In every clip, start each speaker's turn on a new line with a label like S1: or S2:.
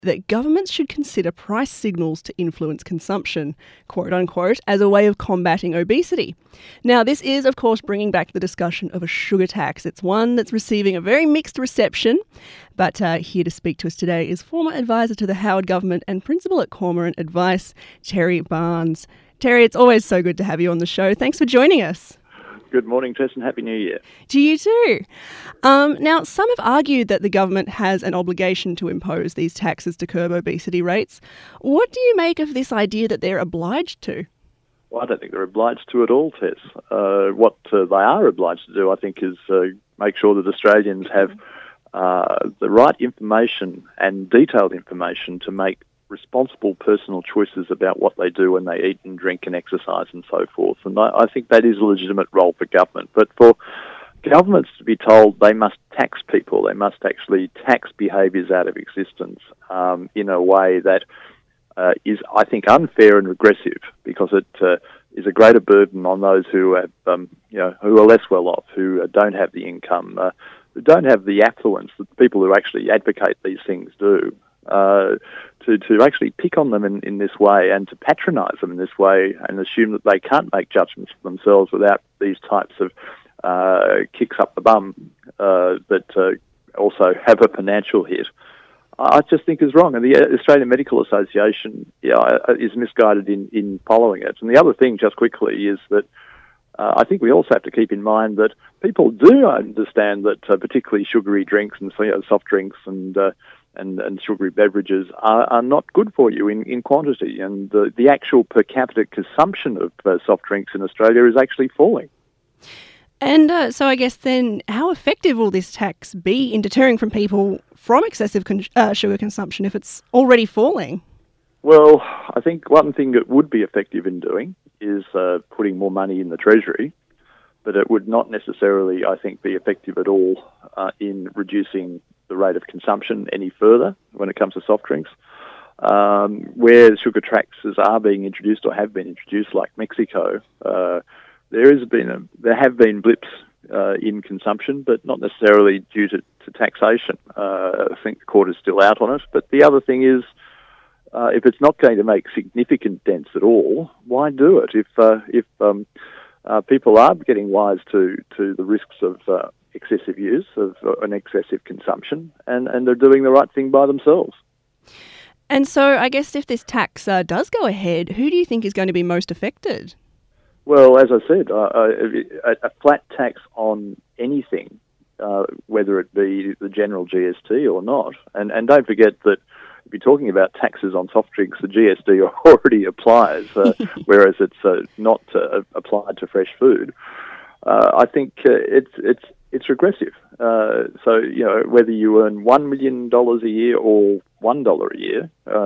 S1: that governments should consider price signals to influence consumption, quote unquote, as a way of combating obesity. Now, this is, of course, bringing back the discussion of a sugar tax. It's one that's receiving a very mixed reception, but here to speak to us today is former advisor to the Howard government and principal at Cormorant Advice, Terry Barnes. Terry, it's always so good to have you on the show. Thanks for joining us.
S2: Good morning, Tess, and Happy New Year.
S1: To you too. Now, some have argued that the government has an obligation to impose these taxes to curb obesity rates. What do you make of this idea that they're obliged to?
S2: Well, I don't think they're obliged to at all, Tess. What they are obliged to do, I think, is make sure that Australians have the right information and detailed information to make responsible personal choices about what they do when they eat and drink and exercise and so forth. And I think that is a legitimate role for government. But for governments to be told they must tax people, they must actually tax behaviours out of existence in a way that is, I think, unfair and regressive, because it is a greater burden on those who have, who are less well off, who don't have the income, who don't have the affluence that the people who actually advocate these things do. To actually pick on them in this way and to patronise them in this way and assume that they can't make judgments for themselves without these types of kicks up the bum that also have a financial hit, I just think is wrong. And the Australian Medical Association is misguided in following it. And the other thing, just quickly, is that I think we also have to keep in mind that people do understand that particularly sugary drinks and soft drinks and sugary beverages are not good for you in quantity, and the actual per capita consumption of soft drinks in Australia is actually falling.
S1: And so I guess then, how effective will this tax be in deterring from people from excessive sugar consumption if it's already falling?
S2: Well, I think one thing it would be effective in doing is putting more money in the Treasury, but it would not necessarily, I think, be effective at all in reducing the rate of consumption any further when it comes to soft drinks. Where sugar taxes are being introduced or have been introduced, like Mexico, there have been blips in consumption, but not necessarily due to taxation. I think the court is still out on it. But the other thing is, if it's not going to make significant dents at all, why do it? If people are getting wise to the risks of excessive use, of an excessive consumption, and they're doing the right thing by themselves.
S1: And so I guess if this tax does go ahead, who do you think is going to be most affected?
S2: Well, as I said, a flat tax on anything, whether it be the general GST or not, and don't forget that if you're talking about taxes on soft drinks, the GST already applies, whereas it's not applied to fresh food. I think it's regressive. So, whether you earn $1 million a year or $1 a year,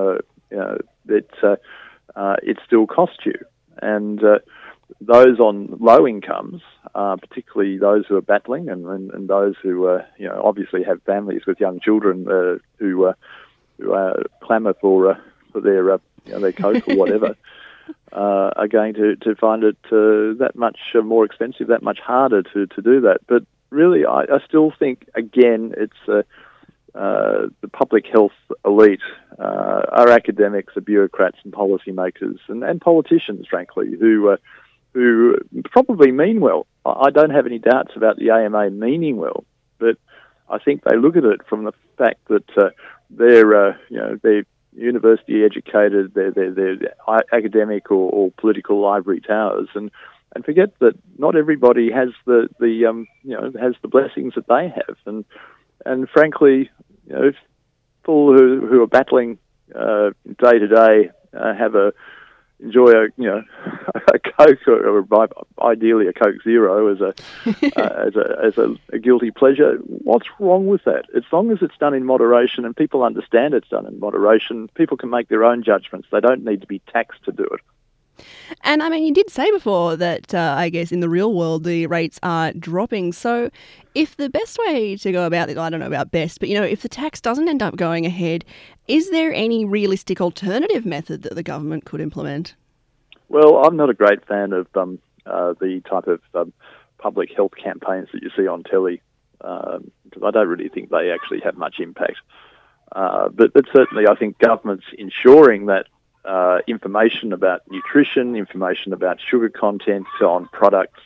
S2: it still costs you. And those on low incomes, particularly those who are battling and those who obviously have families with young children who clamour for their Coke or whatever, are going to find it that much more expensive, that much harder to do that. But really, I still think, again, it's the public health elite, our academics, the bureaucrats and policymakers and politicians, frankly, who probably mean well. I don't have any doubts about the AMA meaning well, but I think they look at it from the fact that they're university educated, they're academic or political ivory towers, and forget that not everybody has the blessings that they have, and frankly, people who are battling day to day enjoy a Coke or ideally a Coke Zero as a guilty pleasure. What's wrong with that? As long as it's done in moderation and people understand it's done in moderation, people can make their own judgments. They don't need to be taxed to do it.
S1: And I mean, you did say before that I guess in the real world the rates are dropping. So if the best way to go about it, I don't know about best, but if the tax doesn't end up going ahead, is there any realistic alternative method that the government could implement?
S2: Well, I'm not a great fan of the type of public health campaigns that you see on telly, because I don't really think they actually have much impact. But certainly I think governments ensuring that information about nutrition, information about sugar content on products,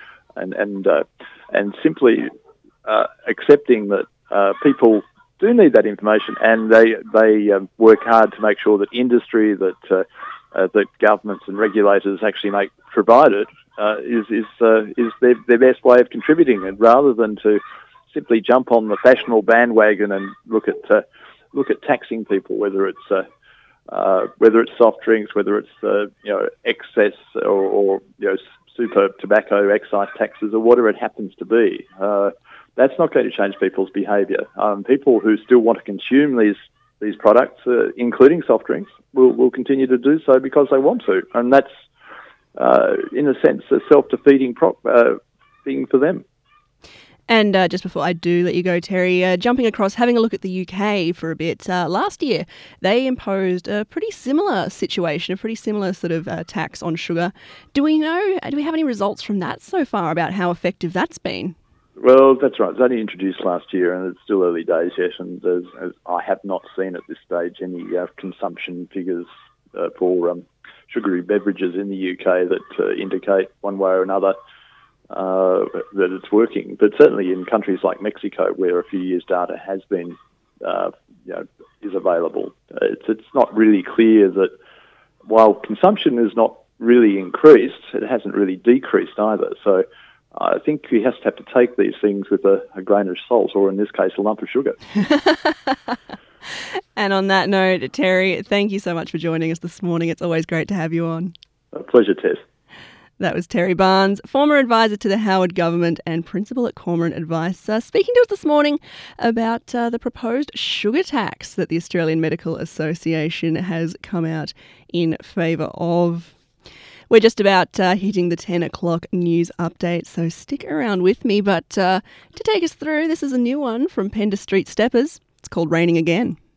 S2: and simply accepting that people do need that information, and they work hard to make sure that industry, that governments and regulators actually provide it, is their best way of contributing, and rather than to simply jump on the fashionable bandwagon and look at taxing people, whether it's soft drinks, whether it's excess or super tobacco excise taxes or whatever it happens to be. That's not going to change people's behaviour. People who still want to consume these products, including soft drinks, will continue to do so because they want to, and that's in a sense a self-defeating thing for them.
S1: And just before I do let you go, Terry, jumping across, having a look at the UK for a bit. Last year, they imposed a pretty similar situation, a pretty similar sort of tax on sugar. Do we have any results from that so far about how effective that's been?
S2: Well, that's right. It was only introduced last year, and it's still early days yet. And as I have not seen at this stage any consumption figures for sugary beverages in the UK that indicate one way or another that it's working. But certainly in countries like Mexico, where a few years' data has been is available, it's not really clear that while consumption is not really increased, it hasn't really decreased either. So I think we have to take these things with a grain of salt, or in this case, a lump of sugar.
S1: And on that note, Terry, thank you so much for joining us this morning. It's always great to have you on.
S2: A pleasure, Tess.
S1: That was Terry Barnes, former advisor to the Howard government and principal at Cormorant Advice, speaking to us this morning about the proposed sugar tax that the Australian Medical Association has come out in favour of. We're just about hitting the 10 o'clock news update, so stick around with me. But to take us through, this is a new one from Pender Street Steppers. It's called Raining Again.